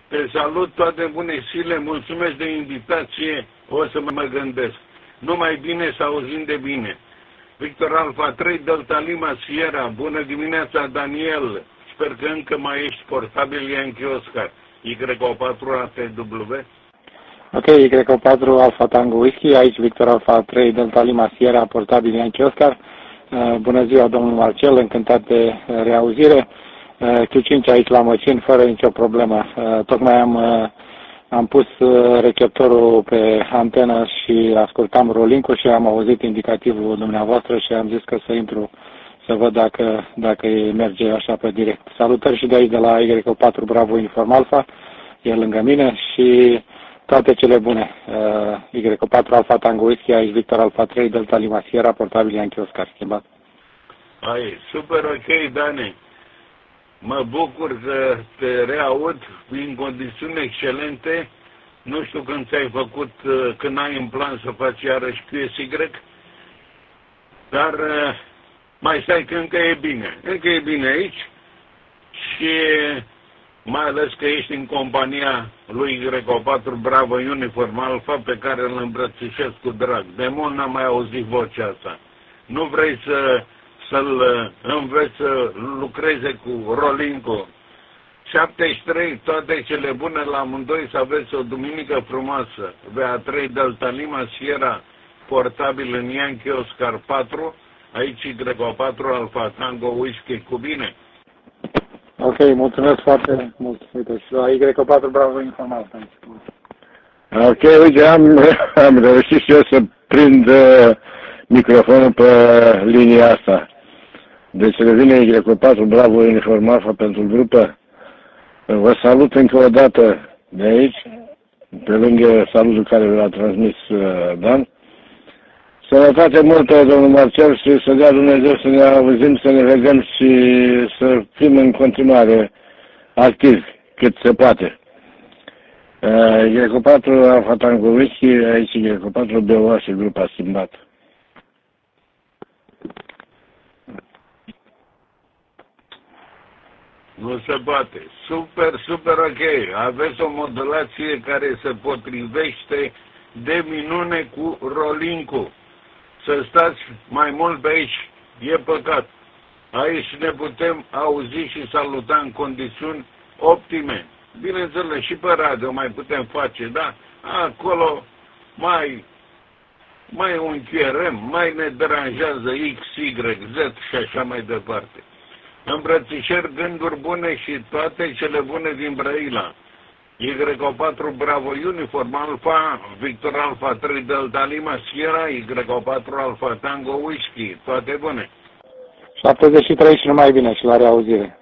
Te salut, toate bune zile, mulțumesc de invitație, o să mă gândesc. Numai bine să auzim de bine. Victor Alfa 3, Delta Lima Sierra, bună dimineața Daniel, sper că încă mai ești portabil Yankee Oscar, Y4 ATW. Ok, Y4 Alfa Tango Whisky, aici Victor Alfa 3, Delta Lima Sierra, portabil Yankee Oscar. Bună ziua, domnul Marcel, încântat de reauzire. Q5 aici la Măcin, fără nicio problemă. Tocmai am pus receptorul pe antenă și ascultam rolling-ul și am auzit indicativul dumneavoastră și am zis că să intru să văd dacă merge așa pe direct. Salutări și de aici de la Y4 Bravo Uniform Alpha, e lângă mine și toate cele bune. Y4 Alpha Tango Whisky, aici Victor Alpha 3, Delta Lima Sierra, portabil Yankee Oscar, schimbat. Ai, super ok, Dani. Mă bucur să te reaud în condiții excelente. Nu știu când ți-ai făcut, când ai în plan să faci iarăși QSY, dar mai stai că încă e bine. Încă e bine aici și mai ales că ești în compania lui Y4 Bravo Uniform Alpha, pe care îl îmbrățișez cu drag. De mult n-am mai auzit vocea asta. Nu vrei să-l înveți să lucreze cu Rolinco. 73, toate cele bune la amândoi, să aveți o duminică frumoasă. VA3 Delta Lima Sierra, portabil în Yankee Oscar 4, aici Y4 Alpha Tango Whisky, cu bine. Ok, mulțumesc foarte mult. Uite, și la Y4 Bravo Informal. Ok, uite, am reușit și eu să prind microfonul pe linia asta. Deci revine Y4 Bravo Uniform Alpha pentru grupă. Vă salut încă o dată de aici, pe lângă salutul care l-a transmis Dan. Sănătate multă, domnul Marcel, și să dea Dumnezeu să ne auzim, să ne vedem și să fim în continuare activi, cât se poate. Y4 Alpha Tango Whisky, aici Y4 BOA și grupa schimbat. Nu se poate. Super, super ok. Aveți o modulație care se potrivește de minune cu Rolinco. Să stați mai mult pe aici, e păcat. Aici ne putem auzi și saluta în condiții optime. Bineînțeles, și pe radio mai putem face, da? Acolo mai închierăm, mai ne deranjează X, Y, Z și așa mai departe. Îmbrățișări, gânduri bune și toate cele bune din Brăila. Y4 Bravo Uniform Alpha, Victor Alpha 3 Delta Lima Sierra, Y4 Alpha Tango Whisky, toate bune. 73 și numai bine și la reauzire.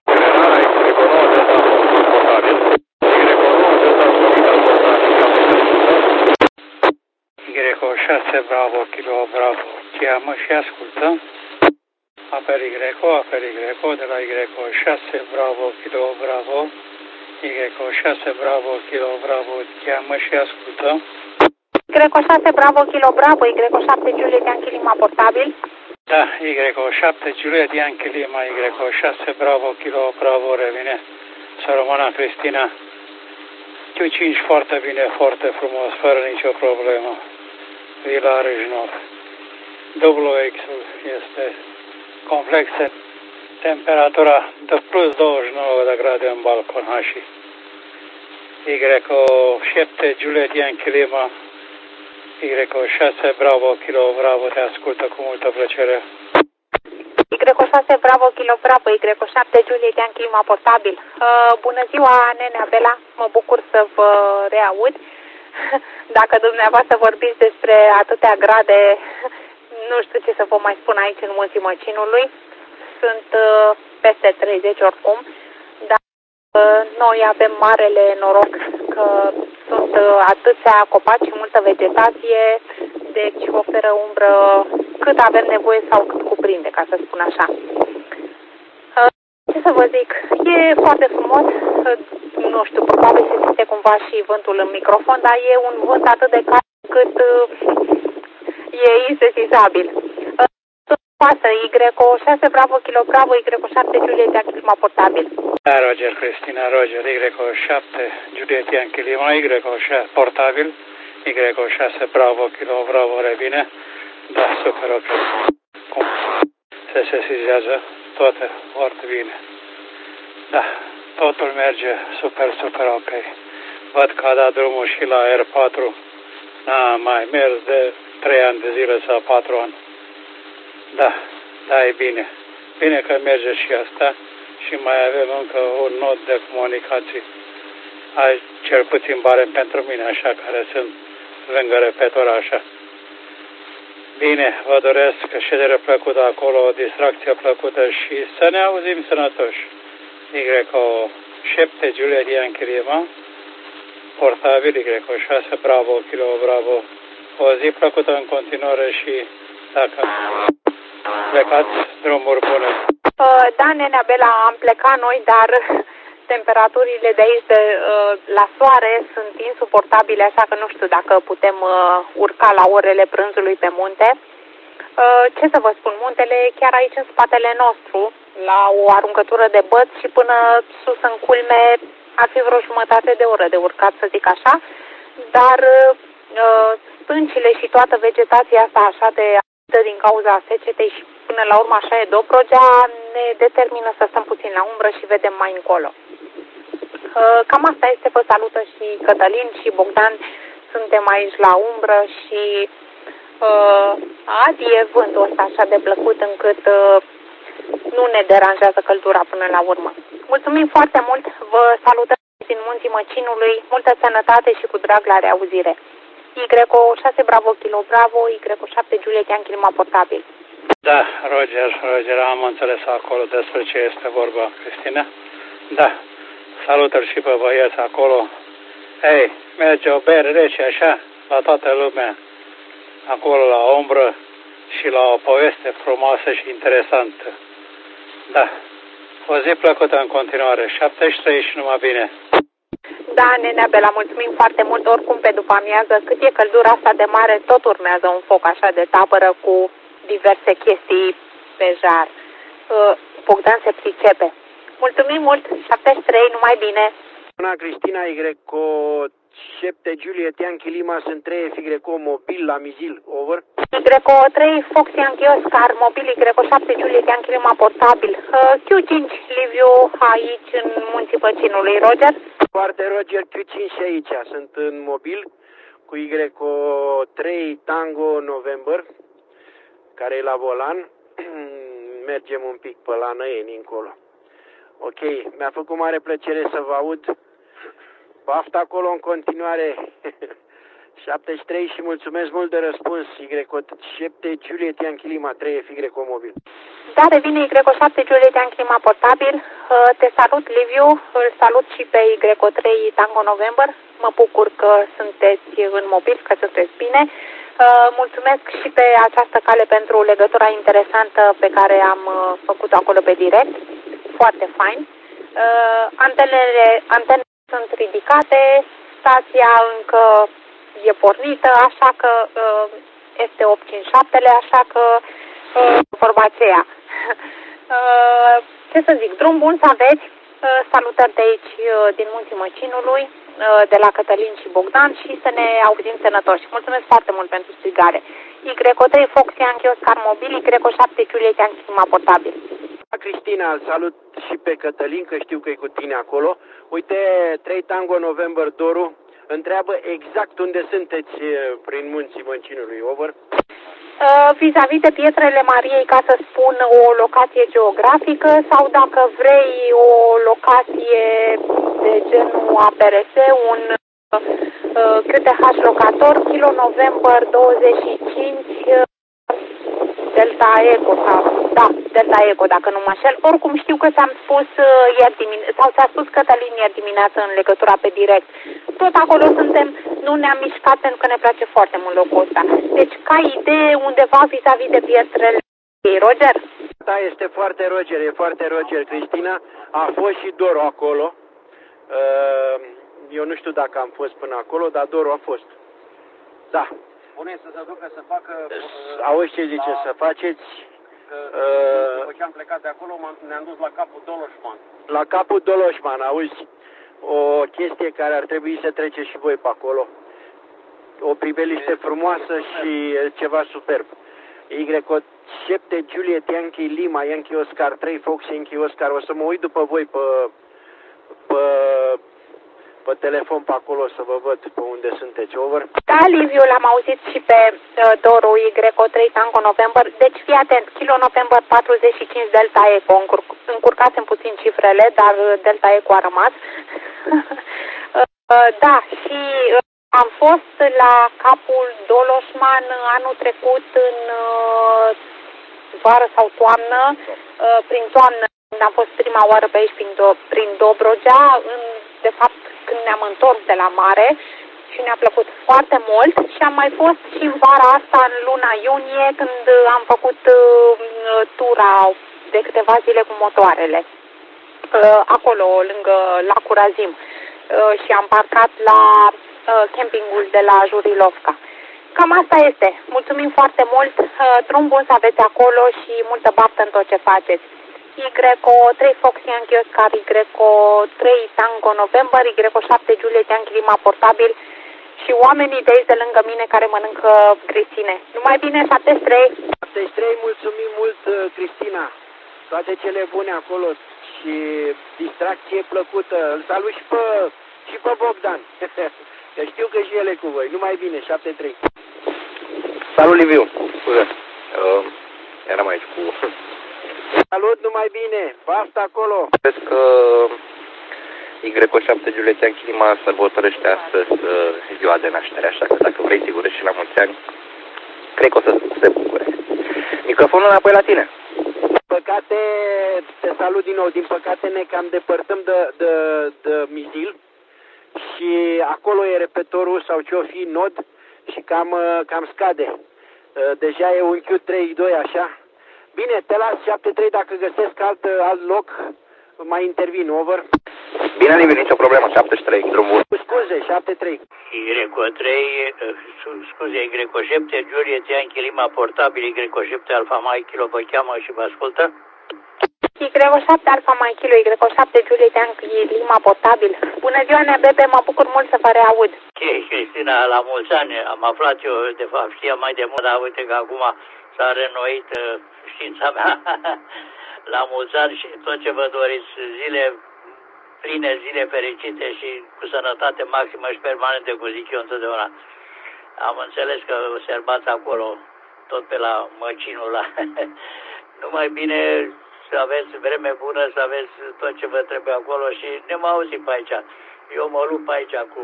Y6 Bravo Kilo Bravo, cheamă și ascultă. Aper Y de la Y6 Bravo Kilo Bravo, Y6 Bravo Kilo Bravo, cheamă și ascultă. Y6 Bravo Kilo Bravo, Y7 Juliet Yankee Lima portabil. Da, Y7 Juliet Yankee Lima, Y6 Bravo Kilo Bravo, revine. Să rămână Cristina. Q5 foarte bine, foarte frumos, fără nicio problemă. Vila Râșnov. WX-ul este complexă. Temperatura de plus 29 de grade în balcon, și Y7 Juliet Yankee Lima, Y6 Bravo Kilo Bravo, te ascultă cu multă plăcere. Y6 Bravo Kilo Bravo, Y7 Juliet Yankee Lima portabil. Bună ziua, nenea Bela, mă bucur să vă reaud. Dacă dumneavoastră vorbiți despre atâtea grade, nu știu ce să vă mai spun aici în Munții Măcinului. Sunt peste 30 oricum, dar noi avem marele noroc că sunt atâția copaci și multă vegetație, deci oferă umbră cât avem nevoie sau cât cuprinde, ca să spun așa. Ce să vă zic, e foarte frumos, nu știu, probabil se simte cumva și vântul în microfon, dar e un vânt atât de cald cât e insesizabil. Pasă, Y6 Bravo Kilo Bravo, Y7 Juliet Yankee Lima portabil. Da, Roger, Cristina, Roger, Y7 Juliet Yankee Lima, Y6 portabil, Y6 Bravo Kilo Bravo revine. Da, super, ok. Cum se sesizează, toate foarte bine. Da, totul merge super, super ok. Văd că a dat drumul și la R4. N-a mai mers de 3 ani de zile sau 4 ani. Da, da, e bine. Bine că merge și asta și mai avem încă un nod de comunicații. Cel puțin barem pentru mine, așa, care sunt lângă repetor, așa. Bine, vă doresc ședere plăcută acolo, o distracție plăcută și să ne auzim sănătoși. Y7 Juliet Yankee Lima, portabil Y6 Bravo Kilo Bravo. O zi plăcută în continuare și dacă plecați, drumuri bune. Da, nenea Bela, am plecat noi, dar temperaturile de aici la soare sunt insuportabile, așa că nu știu dacă putem urca la orele prânzului pe munte. Ce să vă spun, muntele e chiar aici în spatele nostru, la o aruncătură de băți și până sus în culme ar fi vreo jumătate de oră de urcat, să zic așa, dar stâncile și toată vegetația asta așa de din cauza secetei și până la urmă așa e Dobrogea, ne determină să stăm puțin la umbră și vedem mai încolo. Cam asta este, vă salută și Cătălin și Bogdan, suntem aici la umbră și adie vântul ăsta așa de plăcut încât nu ne deranjează căldura până la urmă. Mulțumim foarte mult, vă salutăm din munții Măcinului, multă sănătate și cu drag la reauzire. Y6 Bravo Kilo Bravo, Y7 Juliet Yankee Lima portabil. Da, Roger, am înțeles acolo despre ce este vorba, Cristina. Da, salutări și pe băieți acolo. Hei, merge o bere rece așa, la toată lumea, acolo la umbră și la o poveste frumoasă și interesantă. Da, o zi plăcută în continuare, 73 și numai bine. Da, nenea Bela, mulțumim foarte mult, oricum pe după amiază, cât e căldura asta de mare, tot urmează un foc așa de tabără cu diverse chestii pe jar. Bogdan se pricepe. Mulțumim mult, 73, numai bine. Bună, Cristina, Y7 Juliet Yankee Lima, sunt 3 Figreco mobil la Mizil, over. Y3 Fox Yankee Oscar, mobil Y7 Juliet Yankee Lima portabil. Q5 Liviu aici în munții Păcinului, Roger. Foarte Roger, Q5 și aici, sunt în mobil cu Y3 Tango November, care e la volan. Mergem un pic pe la Năieni încolo. Ok, mi-a făcut mare plăcere să vă aud. Baftă acolo în continuare. 73 și mulțumesc mult de răspuns. Y7 Juliet Yankee Lima, 3 Figreco mobil. Da, revine Y7 Juliet Yankee Lima portabil. Te salut, Liviu. Îl salut și pe Y3 Tango November. Mă bucur că sunteți în mobil, că sunteți bine. Mulțumesc și pe această cale pentru legătura interesantă pe care am făcut-o acolo pe direct. Foarte fain. Antenele sunt ridicate, stația încă e pornită, așa că este 857-le, așa că vorba aceea. Ce să zic, drum bun să aveți, salutări de aici din munții Măcinului, de la Cătălin și Bogdan și să ne auzim sănătoși. Mulțumesc foarte mult pentru strigare. Y3 Fox Yankee Oscar mobil, Y7 Juliet Yankee Lima portabil. Cristina, îl salut și pe Cătălin, că știu că e cu tine acolo. Uite, 3 Tango November Doru întreabă exact unde sunteți prin munții Măcinului, over. Vis-a-vis de Pietrele Mariei, ca să spun o locație geografică sau dacă vrei o locație de genul APRS, un QTH locator, Kilo November 25 Delta Eco sau, da, Delta Eco, dacă nu mă înșel. Oricum știu că ți-am spus ieri dimineață, sau ți-a spus Cătălin ieri dimineață în legătura pe direct. Tot acolo suntem, nu ne-am mișcat pentru că ne place foarte mult locul ăsta. Deci, ca idee, undeva vis-a-vis de Pietrele, Roger? Da, este foarte Roger, e foarte Roger, Cristina. A fost și Doru acolo. Eu nu știu dacă am fost până acolo, dar Doru a fost. Da. Spune să se ducă să facă... Auzi ce zice, să faceți După ce am plecat de acolo, ne-am dus la capul Doloșman. La capul Doloșman, auzi? O chestie care ar trebui să treceți și voi pe acolo. O priveliște frumoasă și ceva superb. Y-O 7 Juliet Yankee Lima Yankee Oscar 3 Fox Yankee Oscar. O să mă uit după voi pe telefon pe acolo să vă văd pe unde sunteți. Over. Da, Liviu, l-am auzit și pe Doru Y-O 3 Tango November. Deci fii atent, Kilo November 45 Delta Eco. Încurcasem puțin cifrele, dar Delta Eco a rămas. Da, și am fost la capul Doloșman anul trecut în vară sau toamnă, prin toamnă, când am fost prima oară pe aici prin Dobrogea, de fapt când ne-am întors de la mare și ne-a plăcut foarte mult și am mai fost și vara asta în luna iunie când am făcut tura de câteva zile cu motoarele, acolo lângă lacul Razim și am parcat la campingul de la Jurilovka. Cam asta este. Mulțumim foarte mult, drum bun să aveți acolo și multă baftă în tot ce faceți. Y-O 3 Fox Yankee Oscar, Y-O 3 Tango November, Y-O 7 Juliet Yankee Lima Portabil și oamenii de aici de lângă mine care mănâncă gristine. Numai bine, 73! 73, mulțumim mult, Cristina! Toate cele bune acolo și distracție plăcută. Îl salut și pe Bogdan. Că știu că și el e cu voi. Numai bine, 73. Salut, Liviu. Scuze. Eram aici cu... Salut, numai bine. Basta acolo. Cred că Y-O 7 Juliet Yankee Lima sărbătorește astăzi ziua de naștere, așa că dacă vrei sigur și la mulți ani, cred că o să se bucure. Microfonul înapoi la tine. Din păcate, te salut din nou. Din păcate ne cam depărtăm de Misil și acolo e repetorul sau ce-o fi nod și cam scade. Deja e un Q32 așa. Bine, te las 73, dacă găsesc alt loc, mai intervin, over. Bine, Liviu, nicio problemă, 73, drumul. Scuze, 73. Y-O 3, scuze, Y-O 7, Juliet Yankee Lima Portabil, Y-O 7 Alfa Mike Kilo vă cheamă și vă ascultă. Y-O 7 Alfa Mike Kilo, Y-O 7 Juliet Yankee Lima Portabil. Bună ziua, Nebebe, mă bucur mult să vă reaud. Ok, Cristina, la mulți ani, am aflat eu, de fapt, știam mai de mult, dar uite că acum s-a reînnoit știința mea. La mulți ani și tot ce vă doriți, zile pline, zile fericite și cu sănătate maximă și permanentă, cum zic eu întotdeauna. Am înțeles că observați acolo, tot pe la Măcinul ăla. Numai bine să aveți vreme bună, să aveți tot ce vă trebuie acolo și ne mai auzim pe aici. Eu mă lupt pe aici cu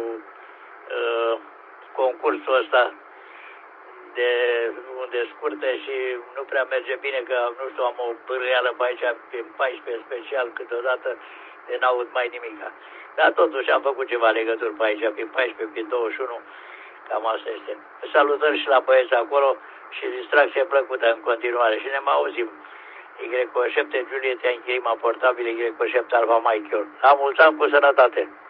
concursul ăsta de unde scurte și nu prea merge bine, că nu știu, am o bârâială pe aici, prin 14 special, câteodată de n-aud mai nimica. Dar totuși am făcut ceva legături pe aici, prin 14, prin 21, cam asta este. Salutări și la băieți acolo și distracție plăcută în continuare și ne mai auzim. Y-O 7 Juliet Yankee Lima Portabil, Y-O 7 Alfa Mike. La mulți ani cu sănătate!